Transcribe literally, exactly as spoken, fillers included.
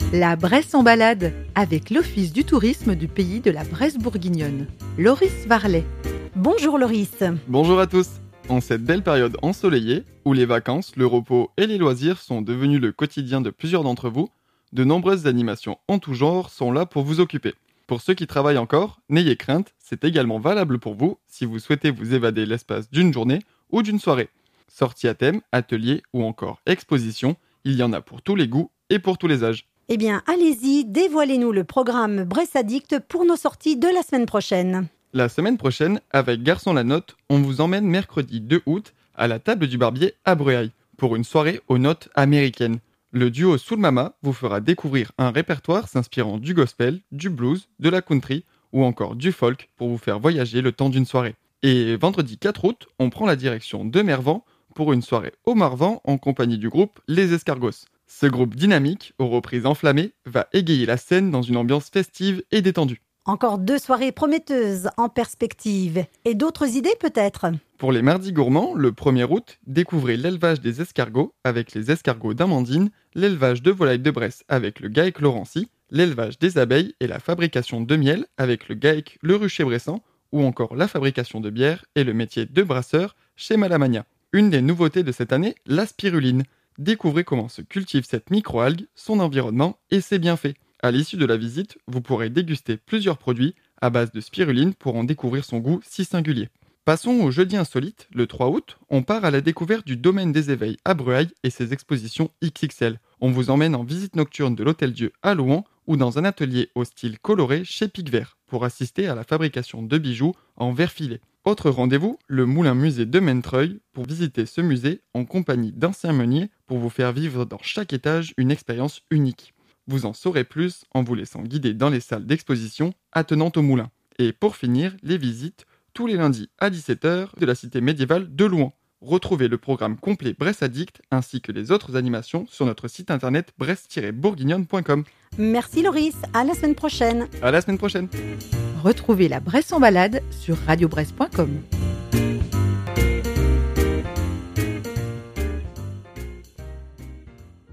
La Bresse en balade, avec l'Office du tourisme du pays de la Bresse bourguignonne. Loris Varlet. Bonjour Loris. Bonjour à tous. En cette belle période ensoleillée, où les vacances, le repos et les loisirs sont devenus le quotidien de plusieurs d'entre vous, de nombreuses animations en tout genre sont là pour vous occuper. Pour ceux qui travaillent encore, n'ayez crainte, c'est également valable pour vous si vous souhaitez vous évader l'espace d'une journée ou d'une soirée. Sorties à thème, ateliers ou encore expositions, il y en a pour tous les goûts et pour tous les âges. Eh bien, allez-y, dévoilez-nous le programme Bresse Addict pour nos sorties de la semaine prochaine. La semaine prochaine, avec Garçon la Note, on vous emmène mercredi deux août à la table du barbier à Bruaille pour une soirée aux notes américaines. Le duo Soul Mama vous fera découvrir un répertoire s'inspirant du gospel, du blues, de la country ou encore du folk pour vous faire voyager le temps d'une soirée. Et vendredi quatre août, on prend la direction de Mervan pour une soirée au Marvan en compagnie du groupe Les Escargos. Ce groupe dynamique, aux reprises enflammées, va égayer la scène dans une ambiance festive et détendue. Encore deux soirées prometteuses en perspective. Et d'autres idées peut-être ? Pour les mardis gourmands, le premier août, découvrez l'élevage des escargots avec les escargots d'Amandine, l'élevage de volailles de Bresse avec le GAEC Laurency, l'élevage des abeilles et la fabrication de miel avec le GAEC Le Rucher-Bressan, ou encore la fabrication de bière et le métier de brasseur chez Malamania. Une des nouveautés de cette année, la spiruline. Découvrez comment se cultive cette microalgue, son environnement et ses bienfaits. À l'issue de la visite, vous pourrez déguster plusieurs produits à base de spiruline pour en découvrir son goût si singulier. Passons au jeudi insolite, le trois août, on part à la découverte du domaine des éveils à Bruaille et ses expositions X X L. On vous emmène en visite nocturne de l'Hôtel-Dieu à Louan ou dans un atelier au style coloré chez Pic-Vert pour assister à la fabrication de bijoux en verre filé. Autre rendez-vous, le Moulin Musée de Mentreuil pour visiter ce musée en compagnie d'anciens meuniers pour vous faire vivre dans chaque étage une expérience unique. Vous en saurez plus en vous laissant guider dans les salles d'exposition attenantes au moulin. Et pour finir, les visites tous les lundis à dix-sept heures de la cité médiévale de Louan. Retrouvez le programme complet Bresse Addict ainsi que les autres animations sur notre site internet bresse tiret bourguignonne point com. Merci Loris, à la semaine prochaine. À la semaine prochaine. Retrouvez la Bresse en balade sur radio bresse point com.